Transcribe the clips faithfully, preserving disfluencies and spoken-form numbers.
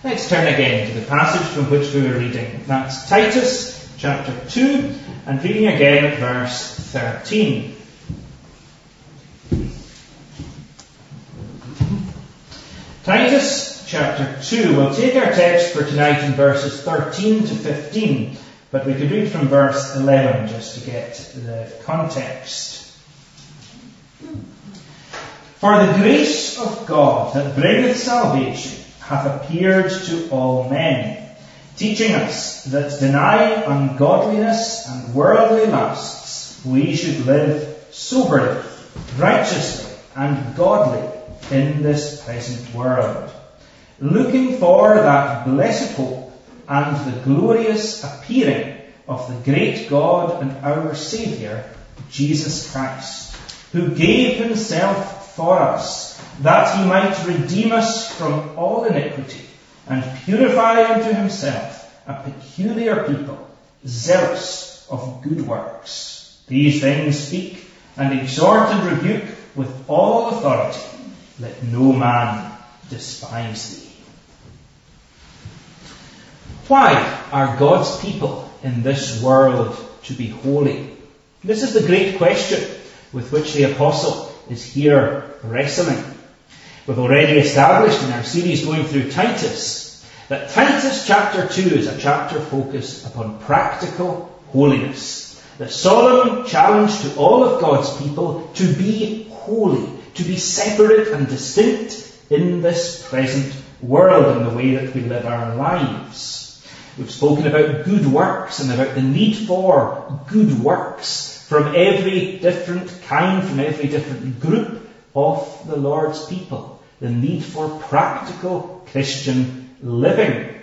Let's turn again to the passage from which we were reading. That's Titus chapter two, and reading again at verse thirteen. Titus chapter two. We'll take our text for tonight in verses thirteen to fifteen, but we could read from verse eleven just to get the context. For the grace of God that bringeth salvation hath appeared to all men, teaching us that denying ungodliness and worldly lusts, we should live soberly, righteously, and godly in this present world, looking for that blessed hope and the glorious appearing of the great God and our Saviour, Jesus Christ, who gave himself for us, that he might redeem us from all iniquity, and purify unto himself a peculiar people, zealous of good works. These things speak, and exhort and rebuke with all authority. Let no man despise thee. Why are God's people in this world to be holy? This is the great question with which the apostle is here wrestling. We've already established in our series going through Titus that Titus chapter two is a chapter focused upon practical holiness. The solemn challenge to all of God's people to be holy, to be separate and distinct in this present world in the way that we live our lives. We've spoken about good works and about the need for good works from every different kind, from every different group of the Lord's people. The need for practical Christian living.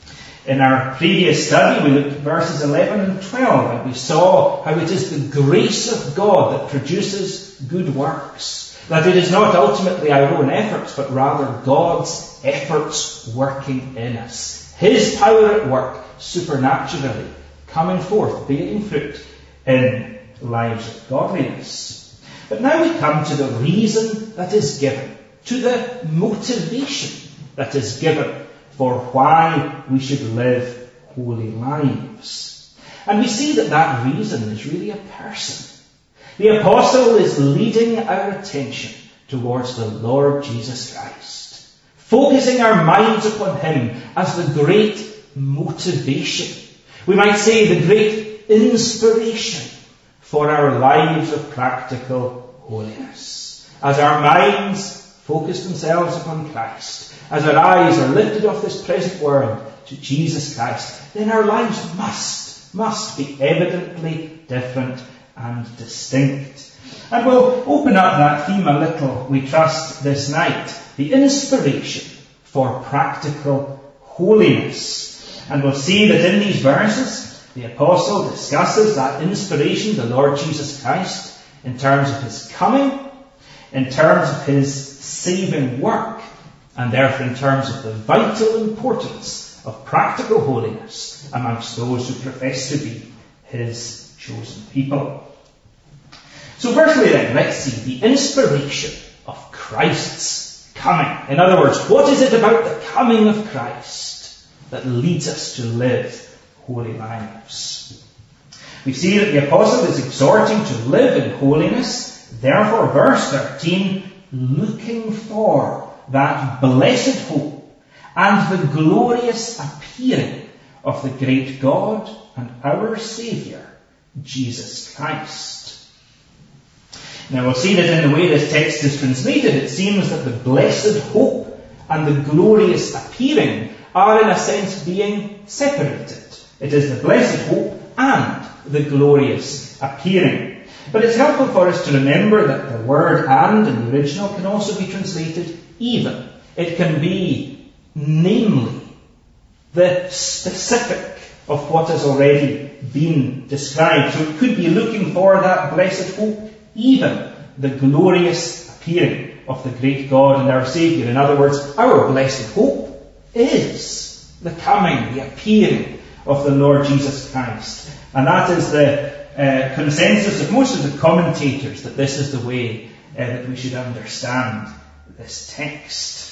In our previous study, we looked at verses eleven and twelve, and we saw how it is the grace of God that produces good works. That it is not ultimately our own efforts, but rather God's efforts working in us. His power at work supernaturally coming forth, bearing fruit in lives of godliness. But now we come to the reason that is given, to the motivation that is given for why we should live holy lives. And we see that that reason is really a person. The apostle is leading our attention towards the Lord Jesus Christ, focusing our minds upon him as the great motivation. We might say the great inspiration for our lives of practical holiness. As our minds focus themselves upon Christ, as our eyes are lifted off this present world to Jesus Christ, then our lives must, must be evidently different and distinct. And we'll open up that theme a little, we trust, this night. The inspiration for practical holiness. And we'll see that in these verses, the apostle discusses that inspiration, the Lord Jesus Christ, in terms of his coming, in terms of his saving work, and therefore in terms of the vital importance of practical holiness amongst those who profess to be his chosen people. So firstly then, let's see the inspiration of Christ's coming. In other words, what is it about the coming of Christ that leads us to live holy lives? We see that the apostle is exhorting to live in holiness. Therefore, verse thirteen, looking for that blessed hope and the glorious appearing of the great God and our Saviour, Jesus Christ. Now we'll see that in the way this text is translated, it seems that the blessed hope and the glorious appearing are in a sense being separated. It is the blessed hope and the glorious appearing. But it's helpful for us to remember that the word and in the original can also be translated even. It can be namely, the specific of what has already been described. So it could be looking for that blessed hope, even the glorious appearing of the great God and our Saviour. In other words, our blessed hope is the coming, the appearing of the Lord Jesus Christ. And that is the uh, consensus of most of the commentators, that this is the way uh, that we should understand this text.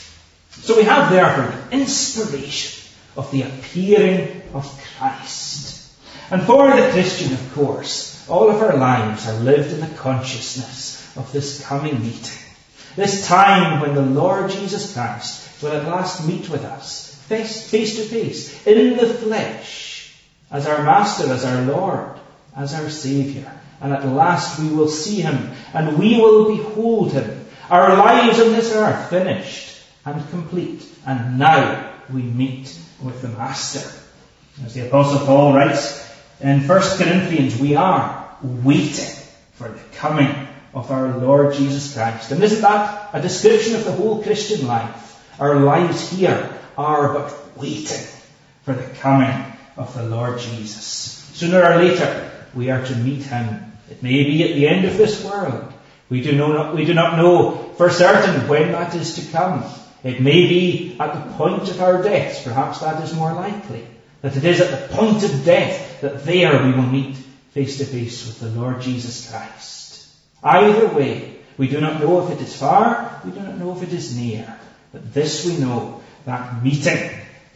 So we have therefore the inspiration of the appearing of Christ. And for the Christian, of course, all of our lives are lived in the consciousness of this coming meeting. This time when the Lord Jesus Christ will at last meet with us, face, face to face, in the flesh, as our Master, as our Lord, as our Saviour. And at last we will see Him, and we will behold Him. Our lives on this earth finished and complete. And now we meet with the Master. As the Apostle Paul writes in First Corinthians, we are waiting for the coming of our Lord Jesus Christ. And isn't that a description of the whole Christian life? Our lives here are but waiting for the coming of the Lord Jesus. Sooner or later, we are to meet Him. It may be at the end of this world. We do not, we do not know for certain when that is to come. It may be at the point of our deaths. Perhaps that is more likely. That it is at the point of death that there we will meet face to face with the Lord Jesus Christ. Either way, we do not know if it is far, we do not know if it is near. But this we know, that meeting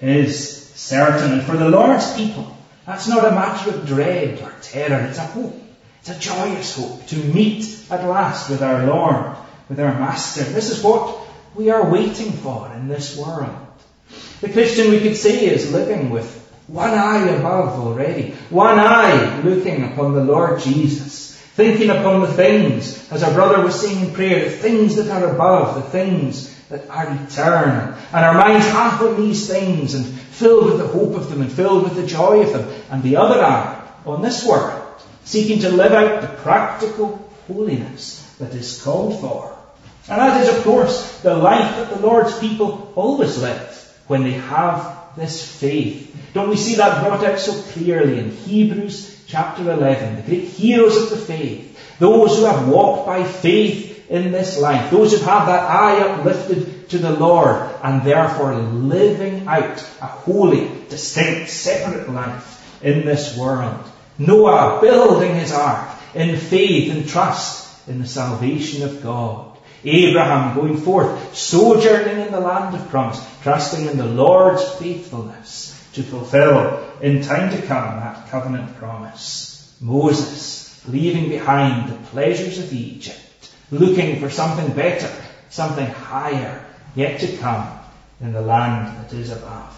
is certain. And for the Lord's people, that's not a matter of dread or terror. It's a hope. It's a joyous hope to meet at last with our Lord, with our Master. This is what we are waiting for in this world. The Christian, we could say, is living with one eye above already. One eye looking upon the Lord Jesus. Thinking upon the things, as our brother was saying in prayer, the things that are above, the things that are eternal. And our minds half on these things and filled with the hope of them and filled with the joy of them. And the other eye on this world, seeking to live out the practical holiness that is called for. And that is, of course, the life that the Lord's people always live when they have this faith. Don't we see that brought out so clearly in Hebrews chapter eleven, the great heroes of the faith, those who have walked by faith in this life, those who have that eye uplifted to the Lord and therefore living out a holy, distinct, separate life in this world. Noah building his ark in faith and trust in the salvation of God. Abraham going forth, sojourning in the land of promise, trusting in the Lord's faithfulness to fulfill in time to come that covenant promise. Moses leaving behind the pleasures of Egypt, looking for something better, something higher, yet to come in the land that is above.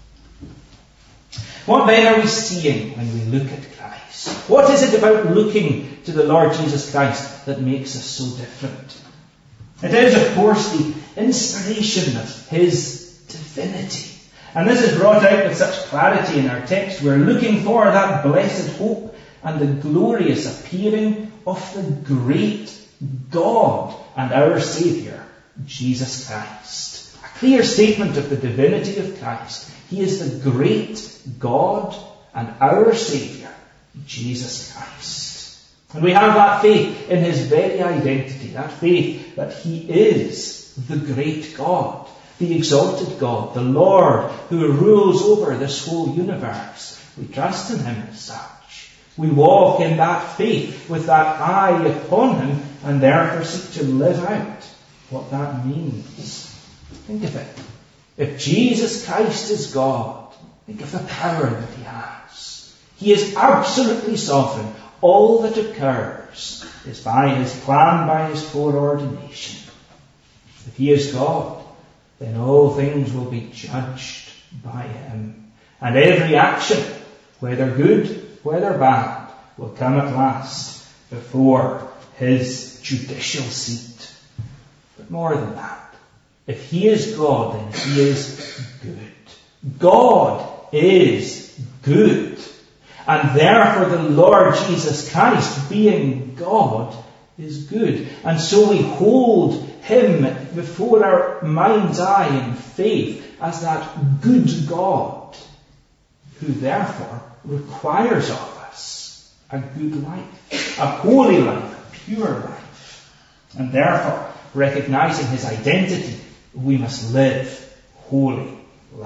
What then are we seeing when we look at Christ? What is it about looking to the Lord Jesus Christ that makes us so different? It is, of course, the inspiration of His divinity. And this is brought out with such clarity in our text. We're looking for that blessed hope and the glorious appearing of the great God and our Saviour, Jesus Christ. A clear statement of the divinity of Christ. He is the great God and our Saviour, Jesus Christ. And we have that faith in His very identity, that faith that He is the great God, the exalted God, the Lord who rules over this whole universe. We trust in Him as such. We walk in that faith with that eye upon Him and therefore seek to live out what that means. Think of it. If Jesus Christ is God, think of the power that He has. He is absolutely sovereign. All that occurs is by His plan, by His foreordination. If He is God, then all things will be judged by Him. And every action, whether good, whether bad, will come at last before His judicial seat. But more than that, if He is God, then He is good. God is good. And therefore the Lord Jesus Christ, being God, is good. And so we hold Him before our mind's eye in faith as that good God, who therefore requires of us a good life, a holy life, a pure life. And therefore, recognizing His identity, we must live holy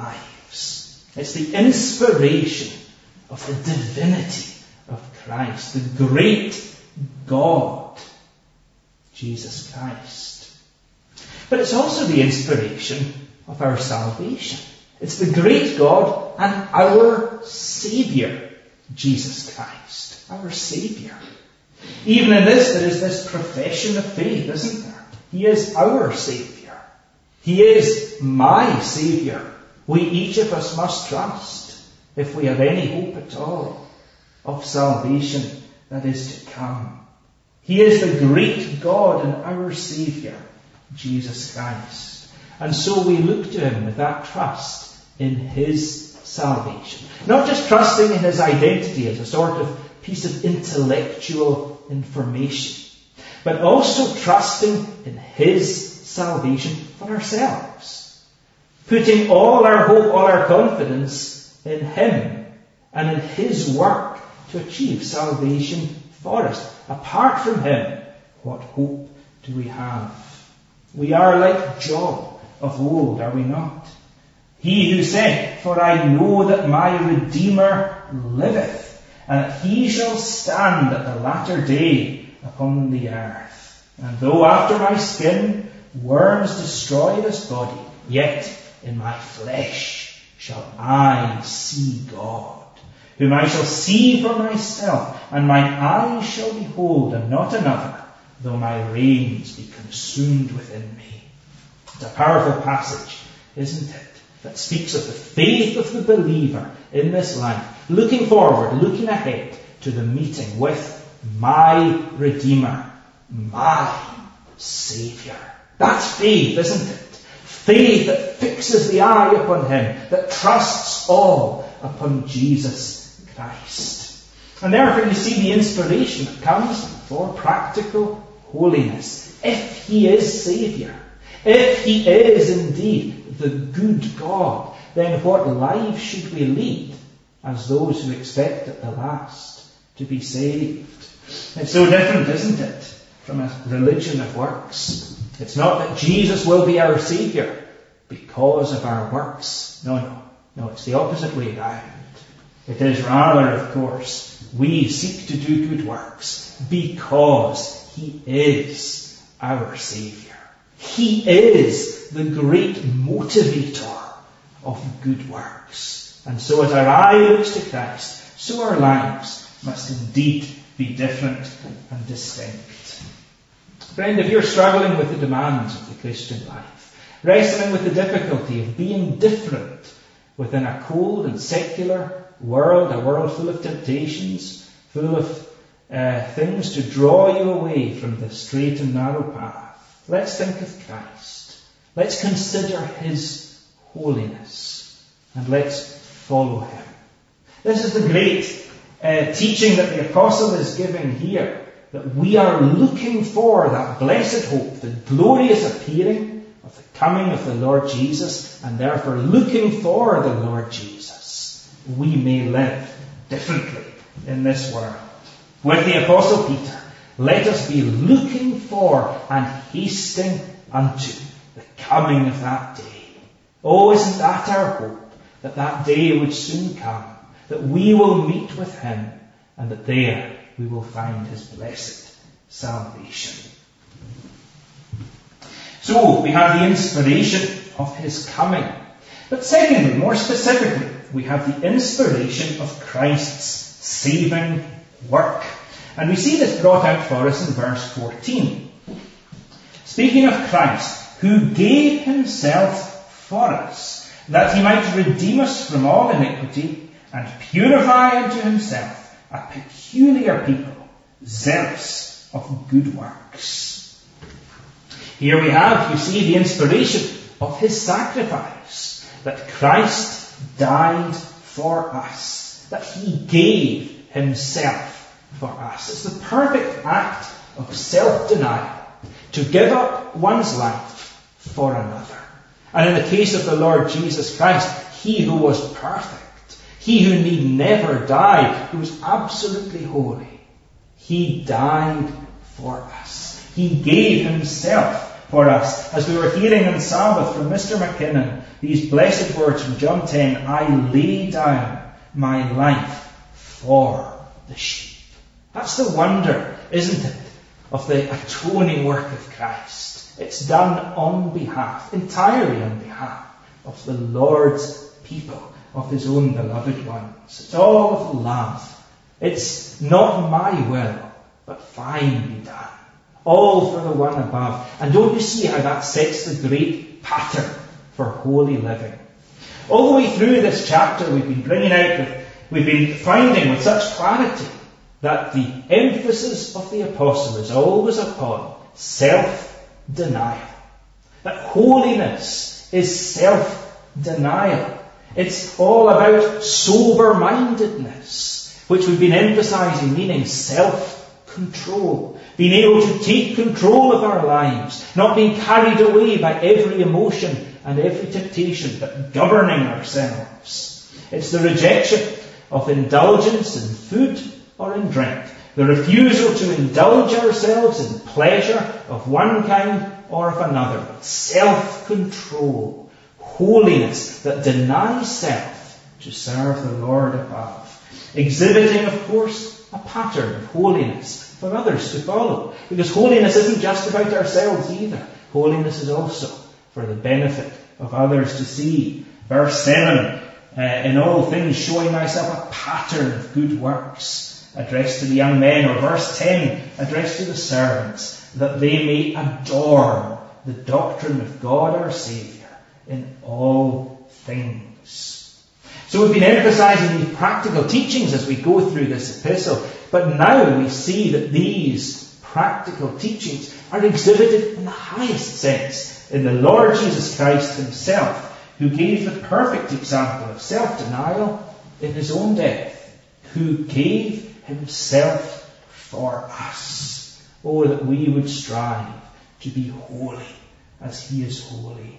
lives. It's the inspiration of the divinity of Christ, the great God, Jesus Christ. But it's also the inspiration of our salvation. It's the great God and our Saviour, Jesus Christ, our Saviour. Even in this, there is this profession of faith, isn't there? He is our Saviour. He is my Saviour. We each of us must trust, if we have any hope at all of salvation that is to come. He is the great God and our Saviour, Jesus Christ. And so we look to Him with that trust in His salvation. Not just trusting in His identity as a sort of piece of intellectual information, but also trusting in His salvation for ourselves. Putting all our hope, all our confidence in Him and in His work to achieve salvation for us. Apart from Him, what hope do we have? We are like Job of old, are we not? He who said, "For I know that my Redeemer liveth, and that He shall stand at the latter day upon the earth. And though after my skin worms destroy this body, yet in my flesh shall I see God, whom I shall see for myself, and mine eyes shall behold, and not another, though my reins be consumed within me." It's a powerful passage, isn't it? That speaks of the faith of the believer in this life, looking forward, looking ahead to the meeting with my Redeemer, my Saviour. That's faith, isn't it? Faith that fixes the eye upon Him, that trusts all upon Jesus Christ. And therefore you see the inspiration that comes for practical holiness. If He is Saviour, if He is indeed the good God, then what lives should we lead as those who expect at the last to be saved? It's so different, isn't it, from a religion of works. It's not that Jesus will be our Saviour because of our works. No, no. No, it's the opposite way round. It is rather, of course, we seek to do good works because He is our Saviour. He is the great motivator of good works. And so as our eye looks to Christ, so our lives must indeed be different and distinct. Friend, if you're struggling with the demands of the Christian life, wrestling with the difficulty of being different within a cold and secular world, a world full of temptations, full of uh, things to draw you away from the straight and narrow path, let's think of Christ. Let's consider His holiness, and let's follow Him. This is the great uh, teaching that the Apostle is giving here, that we are looking for that blessed hope, the glorious appearing of the coming of the Lord Jesus, and therefore looking for the Lord Jesus, we may live differently in this world. With the Apostle Peter, let us be looking for and hasting unto the coming of that day. Oh, isn't that our hope, that that day would soon come, that we will meet with Him, and that there we will find His blessed salvation. So, we have the inspiration of His coming. But secondly, more specifically, we have the inspiration of Christ's saving work. And we see this brought out for us in verse fourteen. Speaking of Christ, who gave Himself for us, that He might redeem us from all iniquity, and purify unto Himself a peculiar people, zealous of good works. Here we have, you see, the inspiration of His sacrifice, that Christ died for us, that He gave Himself for us. It's the perfect act of self-denial, to give up one's life for another. And in the case of the Lord Jesus Christ, He who was perfect, He who need never die, who was absolutely holy, He died for us. He gave Himself for us. As we were hearing on Sabbath from Mister McKinnon, these blessed words from John ten, I lay down my life for the sheep. That's the wonder, isn't it, of the atoning work of Christ. It's done on behalf, entirely on behalf of the Lord's people, of his own beloved ones. It's all of love. It's not my will, but thine be done. All for the one above. And don't you see how that sets the great pattern for holy living? All the way through this chapter we've been bringing out, with, we've been finding with such clarity that the emphasis of the apostle is always upon self-denial. That holiness is self-denial. It's all about sober-mindedness, which we've been emphasizing, meaning self-control. Being able to take control of our lives, not being carried away by every emotion and every temptation, but governing ourselves. It's the rejection of indulgence in food or in drink, the refusal to indulge ourselves in pleasure of one kind or of another, but self-control, holiness that denies self to serve the Lord above, exhibiting, of course, a pattern of holiness for others to follow, because holiness isn't just about ourselves either. Holiness is also for the benefit of others to see. Verse seven, uh, in all things showing thyself a pattern of good works, addressed to the young men, or verse ten, addressed to the servants, that they may adorn the doctrine of God our Saviour in all things. So we've been emphasizing these practical teachings as we go through this epistle, but now we see that these practical teachings are exhibited in the highest sense in the Lord Jesus Christ himself, who gave the perfect example of self-denial in his own death, who gave himself for us. Oh, that we would strive to be holy as he is holy.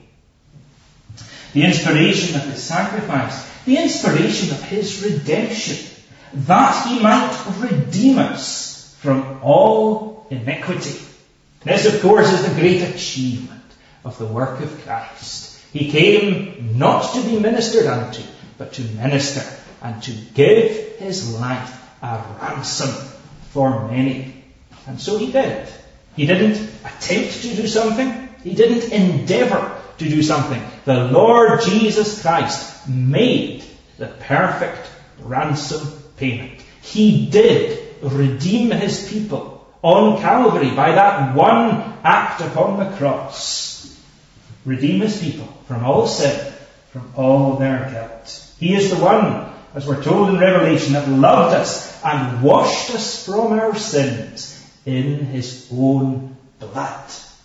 The inspiration of his sacrifice, the inspiration of his redemption, that he might redeem us from all iniquity. This, of course, is the great achievement of the work of Christ. He came not to be ministered unto, but to minister and to give his life a ransom for many. And so he did. He didn't attempt to do something. He didn't endeavour to do something. The Lord Jesus Christ made the perfect ransom payment. He did redeem his people on Calvary by that one act upon the cross. Redeem his people from all sin, from all their guilt. He is the one, as we're told in Revelation, that loved us and washed us from our sins in his own blood.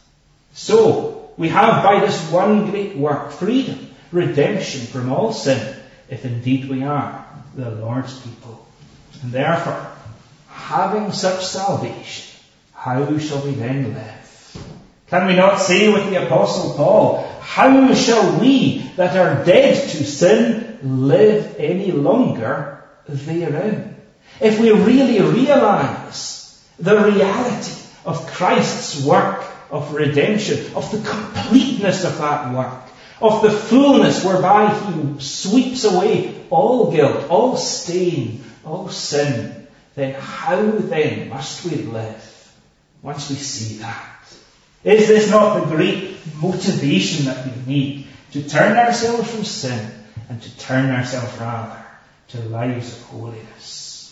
So, we have by this one great work freedom, redemption from all sin, if indeed we are the Lord's people. And therefore, having such salvation, how shall we then live? Can we not say with the Apostle Paul, how shall we that are dead to sin live any longer therein? If we really realize the reality of Christ's work of redemption, of the completeness of that work, of the fullness whereby he sweeps away all guilt, all stain, all sin, then how then must we live once we see that? Is this not the great motivation that we need to turn ourselves from sin and to turn ourselves rather to lives of holiness?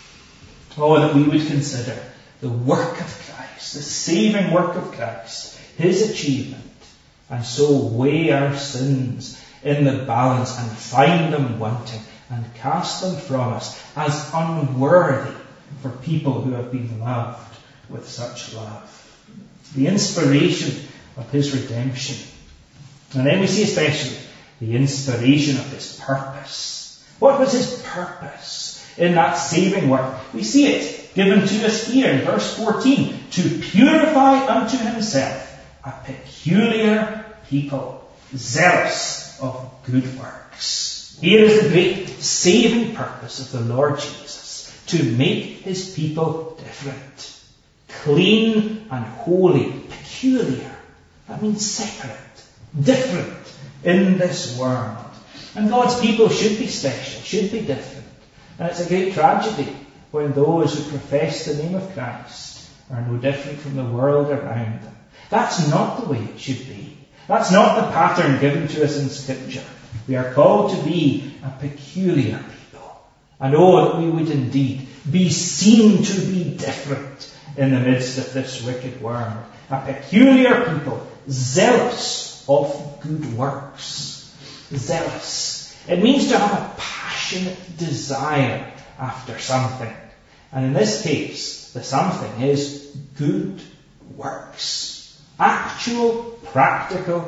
Oh, that we would consider the work of Christ, the saving work of Christ, his achievement, and so weigh our sins in the balance and find them wanting and cast them from us as unworthy for people who have been loved with such love. The inspiration of his redemption. And then we see especially the inspiration of his purpose. What was his purpose in that saving work? We see it given to us here in verse fourteen. To purify unto himself a peculiar people, zealous of good works. Here is the great saving purpose of the Lord Jesus, to make his people different. Clean and holy, peculiar. That means separate, different in this world. And God's people should be special, should be different. And it's a great tragedy when those who profess the name of Christ are no different from the world around them. That's not the way it should be. That's not the pattern given to us in Scripture. We are called to be a peculiar people. And oh, that we would indeed be seen to be different in the midst of this wicked world. A peculiar people, zealous of good works. Zealous. It means to have a passionate desire after something. And in this case, the something is good works. Actual, practical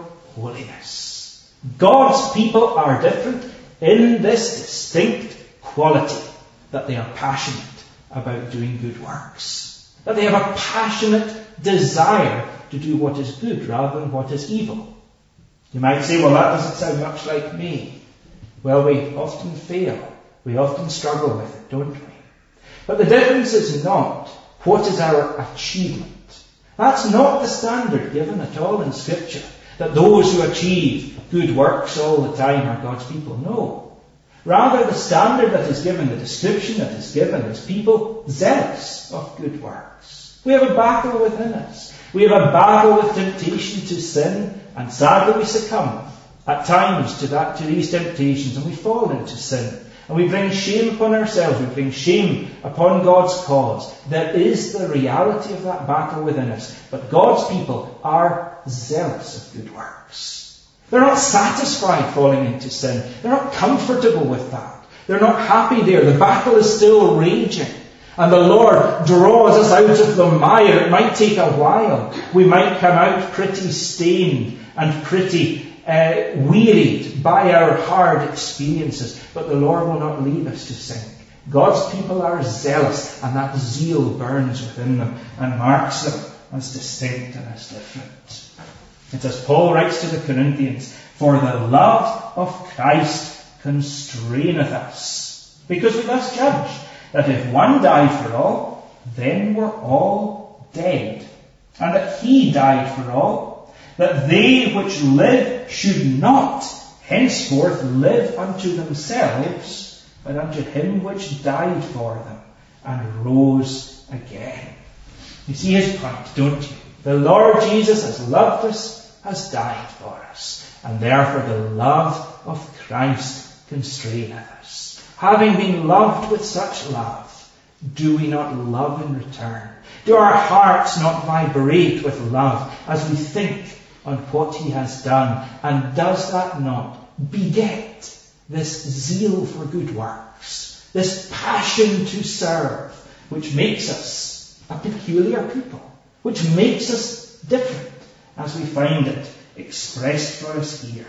holiness. God's people are different in this distinct quality, that they are passionate about doing good works. That they have a passionate desire to do what is good rather than what is evil. You might say, well, that doesn't sound much like me. Well, we often fail. We often struggle with it, don't we? But the difference is not what is our achievement. That's not the standard given at all in Scripture, that those who achieve good works all the time are God's people. No. Rather, the standard that is given, the description that is given, is people zealous of good works. We have a battle within us. We have a battle with temptation to sin, and sadly we succumb at times to that, to these temptations, and we fall into sin. And we bring shame upon ourselves, we bring shame upon God's cause. There is the reality of that battle within us. But God's people are zealous of good works. They're not satisfied falling into sin. They're not comfortable with that. They're not happy there. The battle is still raging. And the Lord draws us out of the mire. It might take a while. We might come out pretty stained and pretty uh, wearied by our hard experiences. But the Lord will not leave us to sink. God's people are zealous, and that zeal burns within them and marks them as distinct and as different. It's as Paul writes to the Corinthians, "For the love of Christ constraineth us, because we thus judge that if one died for all, then we're all dead, and that he died for all, that they which live should not henceforth live unto themselves, but unto him which died for them and rose again." You see his point, don't you? The Lord Jesus has loved us, has died for us, and therefore the love of Christ constraineth us. Having been loved with such love, do we not love in return? Do our hearts not vibrate with love as we think on what he has done? And does that not beget this zeal for good works, this passion to serve, which makes us a peculiar people, which makes us different, as we find it expressed for us here?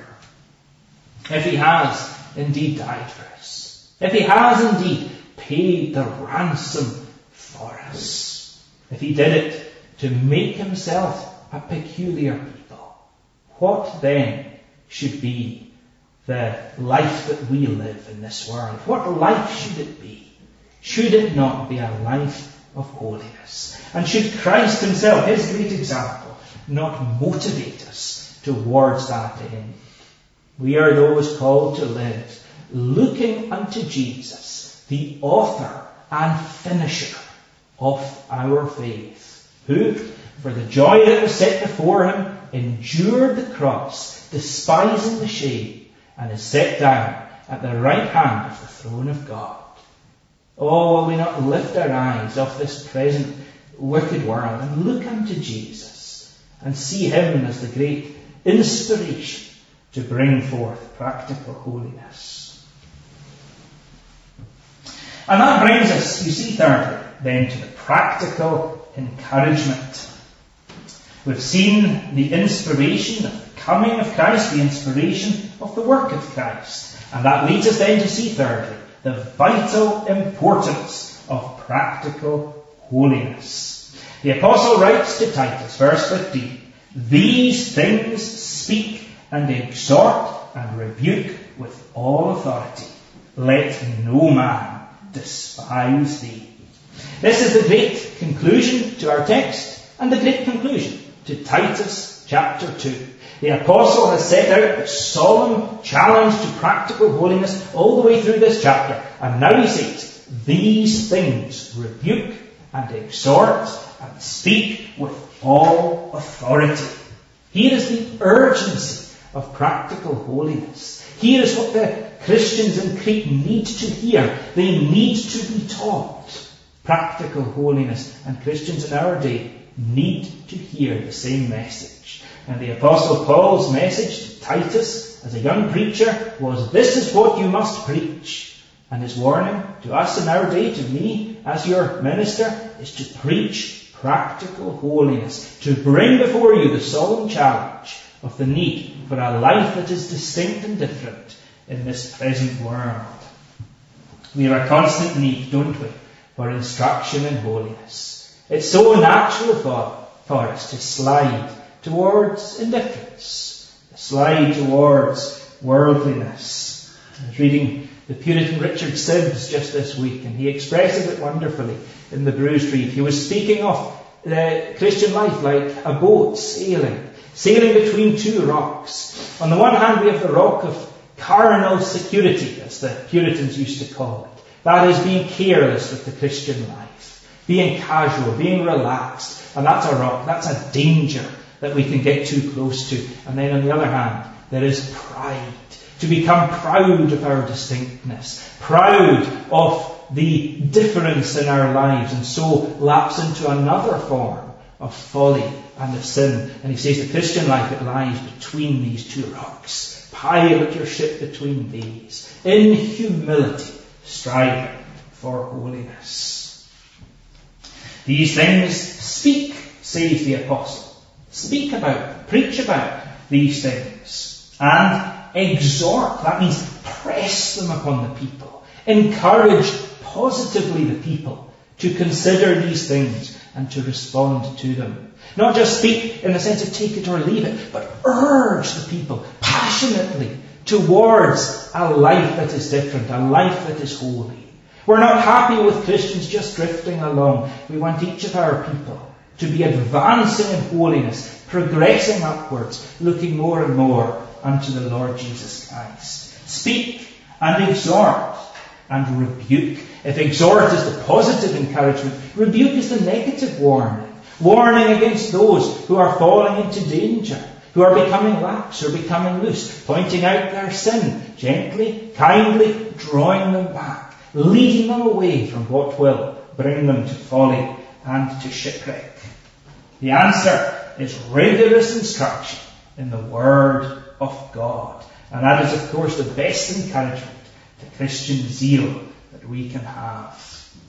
If he has indeed died for us, if he has indeed paid the ransom for us, if he did it to make himself a peculiar people, what then should be the life that we live in this world? What life should it be? Should it not be a life of holiness? And should Christ himself, his great example, not motivate us towards that end? We are those called to live looking unto Jesus, the author and finisher of our faith, who, for the joy that was set before him, endured the cross, despising the shame, and is set down at the right hand of the throne of God. Oh, will we not lift our eyes off this present wicked world and look unto Jesus and see him as the great inspiration to bring forth practical holiness? And that brings us, you see, thirdly, then to the practical encouragement. We've seen the inspiration of the coming of Christ, the inspiration of the work of Christ. And that leads us then to see, thirdly, the vital importance of practical holiness. The Apostle writes to Titus, verse fifteen, "These things speak and exhort and rebuke with all authority. Let no man despise thee." This is the great conclusion to our text and the great conclusion to Titus chapter two. The Apostle has set out a solemn challenge to practical holiness all the way through this chapter. And now he says, "These things rebuke and exhort and speak with all authority." Here is the urgency of practical holiness. Here is what the Christians in Crete need to hear. They need to be taught practical holiness. And Christians in our day need to hear the same message. And the Apostle Paul's message to Titus as a young preacher was, this is what you must preach. And his warning to us in our day, to me as your minister, is to preach practical holiness, to bring before you the solemn challenge of the need for a life that is distinct and different in this present world. We have a constant need, don't we, for instruction in holiness. It's so natural for, for us to slide towards indifference, to slide towards worldliness. I was reading the Puritan Richard Sibbes just this week, and he expresses it wonderfully in The Bruised Reed. He was speaking of the Christian life like a boat sailing, sailing between two rocks. On the one hand, we have the rock of carnal security, as the Puritans used to call it. That is being careless with the Christian life, being casual, being relaxed. And that's a rock, that's a danger that we can get too close to. And then on the other hand, there is pride. To become proud of our distinctness, proud of the difference in our lives, and so lapse into another form of folly and of sin. And he says the Christian life, it lies between these two rocks. Pilot your ship between these, in humility, striving for holiness. These things speak, says the apostle. Speak about, preach about these things. And exhort, that means press them upon the people. Encourage positively the people to consider these things and to respond to them. Not just speak in the sense of take it or leave it, but urge the people passionately towards a life that is different, a life that is holy. We're not happy with Christians just drifting along. We want each of our people to be advancing in holiness, progressing upwards, looking more and more unto the Lord Jesus Christ. Speak and exhort and rebuke. If exhort is the positive encouragement, rebuke is the negative warning. Warning against those who are falling into danger, who are becoming lax or becoming loose, pointing out their sin, gently, kindly drawing them back, leading them away from what will bring them to folly and to shipwreck. The answer is rigorous instruction in the Word of God. And that is, of course, the best encouragement to Christian zeal that we can have.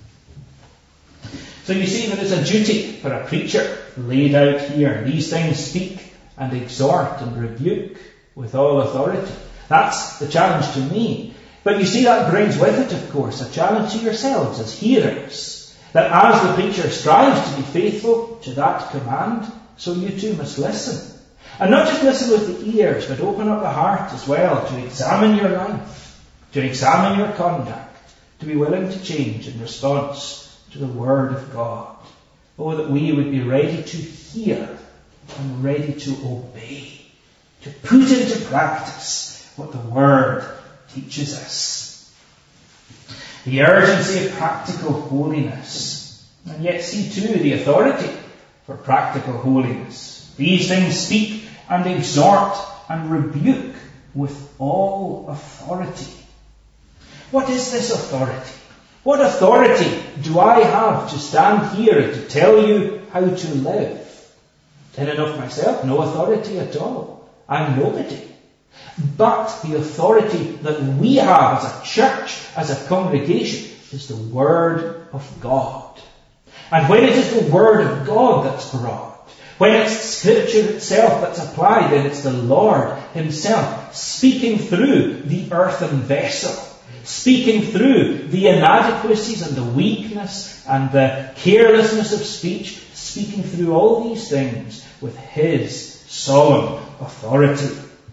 So you see, there is a duty for a preacher laid out here. These things speak and exhort and rebuke with all authority. That's the challenge to me. But you see, that brings with it, of course, a challenge to yourselves as hearers. That as the preacher strives to be faithful to that command, so you too must listen. And not just listen with the ears, but open up the heart as well to examine your life, to examine your conduct, to be willing to change in response to the Word of God. Oh, that we would be ready to hear and ready to obey, to put into practice what the Word teaches us. The urgency of practical holiness, and yet see too the authority for practical holiness. These things speak and exhort and rebuke with all authority. What is this authority? What authority do I have to stand here and to tell you how to live? In and of myself, no authority at all. I'm nobody. But the authority that we have as a church, as a congregation, is the Word of God. And when it is the Word of God that's brought, when it's Scripture itself that's applied, then it's the Lord Himself speaking through the earthen vessel, speaking through the inadequacies and the weakness and the carelessness of speech, speaking through all these things with His solemn authority.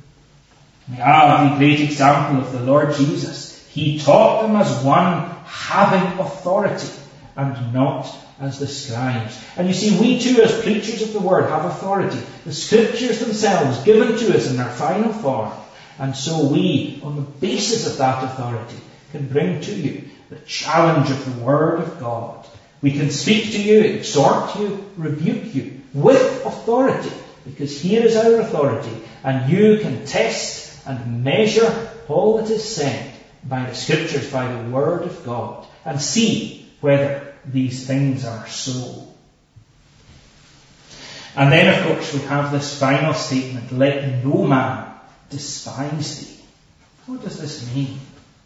We have the great example of the Lord Jesus. He taught them as one having authority and not as the scribes. And you see, we too as preachers of the Word have authority. The Scriptures themselves given to us in their final form. And so we, on the basis of that authority, can bring to you the challenge of the Word of God. We can speak to you, exhort you, rebuke you with authority, because here is our authority, and you can test and measure all that is said by the Scriptures, by the Word of God, and see whether these things are so. And then, of course, we have this final statement, let no man despise thee. What does this mean?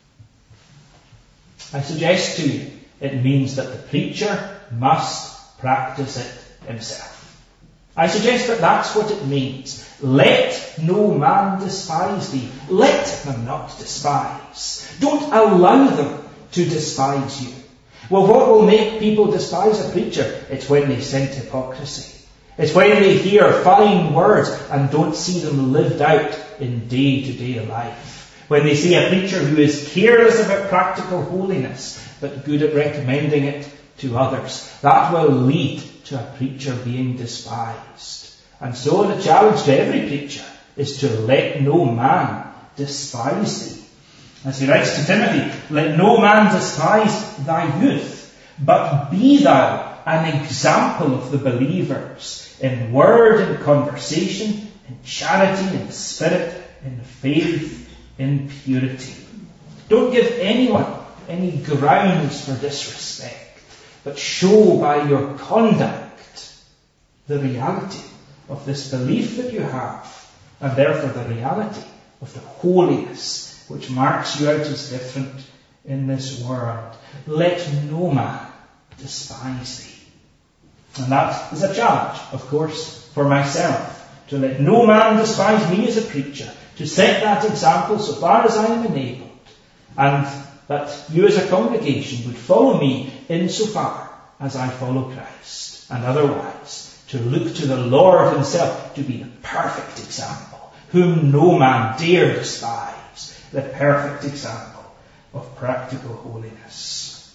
I suggest to you, it means that the preacher must practice it himself. I suggest that that's what it means. Let no man despise thee. Let them not despise. Don't allow them to despise you. Well, what will make people despise a preacher? It's when they scent hypocrisy. It's when they hear fine words and don't see them lived out in day-to-day life. When they see a preacher who is careless about practical holiness, but good at recommending it to others. That will lead to a preacher being despised. And so the challenge to every preacher is to let no man despise thee. As he writes to Timothy, let no man despise thy youth, but be thou an example of the believers in word and conversation, in charity, in spirit, in faith, in purity. Don't give anyone any grounds for disrespect, but show by your conduct the reality of this belief that you have, and therefore the reality of the holiness which marks you out as different in this world. Let no man despise thee. And that is a challenge, of course, for myself, to let no man despise me as a preacher, to set that example so far as I am enabled, and that you as a congregation would follow me insofar as I follow Christ, and otherwise to look to the Lord himself to be the perfect example, whom no man dare despise, the perfect example of practical holiness.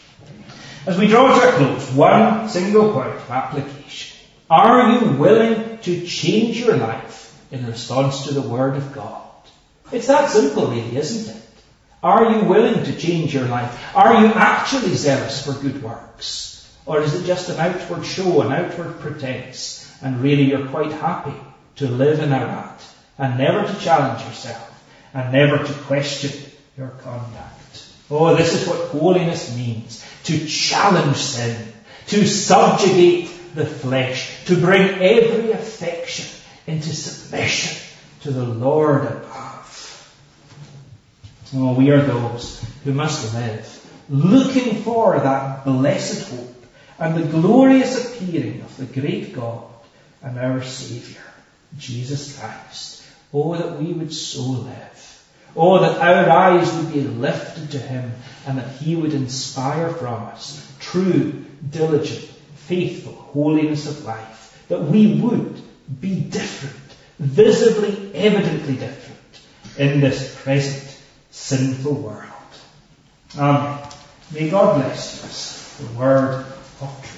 As we draw to a close, one single point of application. Are you willing to change your life in response to the Word of God? It's that simple, really, isn't it? Are you willing to change your life? Are you actually zealous for good works? Or is it just an outward show, an outward pretense, and really you're quite happy to live in a rut, and never to challenge yourself, and never to question your conduct? Oh, this is what holiness means. To challenge sin, to subjugate the flesh, to bring every affection into submission to the Lord above. Oh, we are those who must live looking for that blessed hope and the glorious appearing of the great God and our Saviour, Jesus Christ. Oh, that we would so live. Oh, that our eyes would be lifted to him, and that he would inspire from us true, diligent, faithful holiness of life. That we would be different, visibly, evidently different in this present sinful world. Amen. May God bless us the word of truth.